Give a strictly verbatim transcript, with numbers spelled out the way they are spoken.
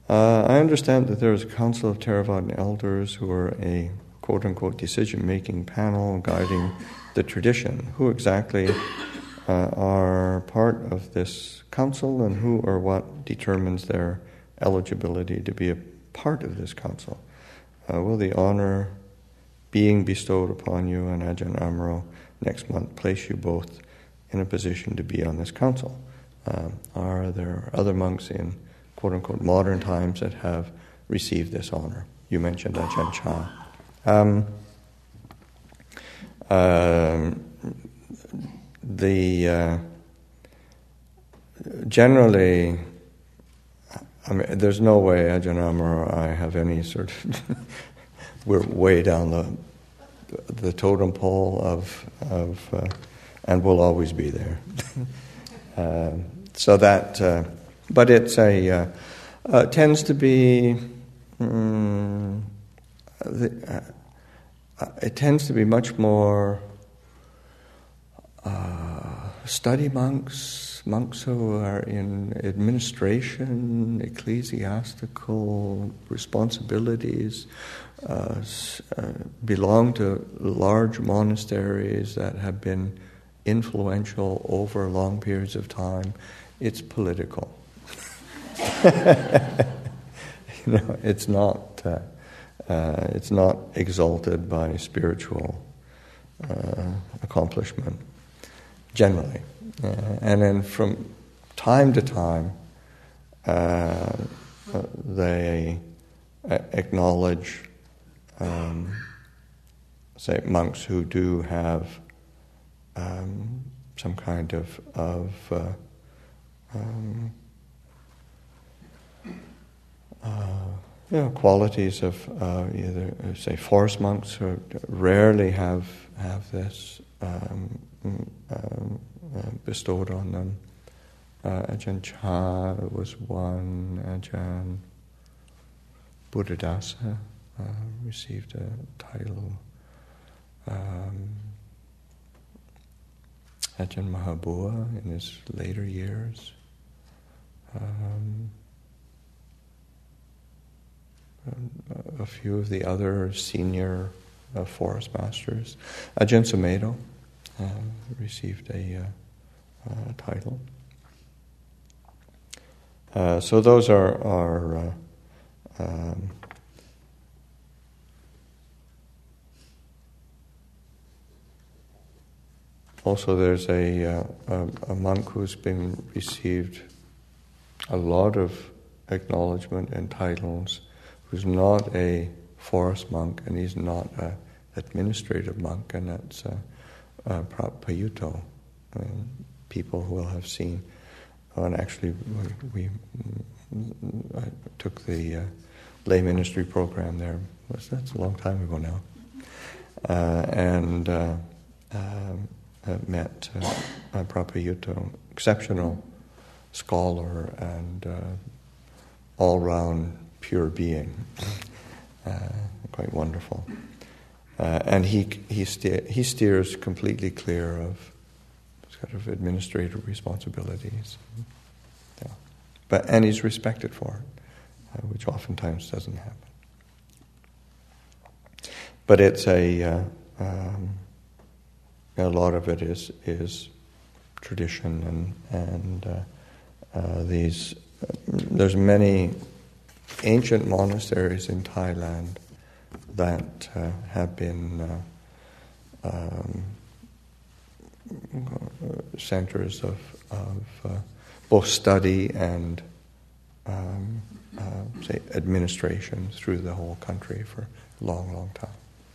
Uh, I understand that there is a Council of Theravadan elders who are a quote-unquote decision-making panel guiding the tradition. Who exactly uh, are part of this council, and who or what determines their eligibility to be a part of this council? Uh, will the honor being bestowed upon you and Ajahn Amaro next month place you both in a position to be on this council? Uh, are there other monks in quote-unquote modern times that have received this honor? You mentioned Ajahn Chah. Um, uh, the uh, generally, I mean, there's no way Ajahn Amaro or I have any sort of we're way down the the totem pole of of uh, and we'll always be there. uh, so that, uh, but it's a uh, uh, tends to be. Um, the, uh, it tends to be much more uh, study monks, monks who are in administration, ecclesiastical responsibilities, uh, uh, belong to large monasteries that have been influential over long periods of time. It's political. you know, it's not. Uh, Uh, it's not exalted by spiritual uh, accomplishment, generally. Uh, and then from time to time, uh, they uh, acknowledge, um, say, monks who do have um, some kind of, of uh, um, uh, You know, qualities of uh, either, uh, say, forest monks who rarely have have this um, um, uh, bestowed on them. Uh, Ajahn Chah was one. Ajahn Buddhadasa uh, received a title. Um, Ajahn Mahabua in his later years. Um, a few of the other senior uh, forest masters. Ajahn Sumedho uh, received a uh, uh, title. Uh, so those are, are uh, um, also there's a, uh, a, a monk who's been received a lot of acknowledgement and titles, who's not a forest monk, and he's not an administrative monk, and that's uh, uh, Prabhupada Payutto. Uh, people who will have seen, oh, and actually we, we I took the uh, lay ministry program there. That's a long time ago now, uh, and uh, uh, met uh, uh, Prabhupada Payutto, exceptional scholar and uh, all-round pure being, uh, quite wonderful, uh, and he he, ste- he steers completely clear of sort of administrative responsibilities, yeah. But and he's respected for it, uh, which oftentimes doesn't happen. But it's a uh, um, a lot of it is is tradition and and uh, uh, these uh, there's many ancient monasteries in Thailand that uh, have been uh, um, centers of, of uh, both study and um, uh, say administration through the whole country for a long, long time.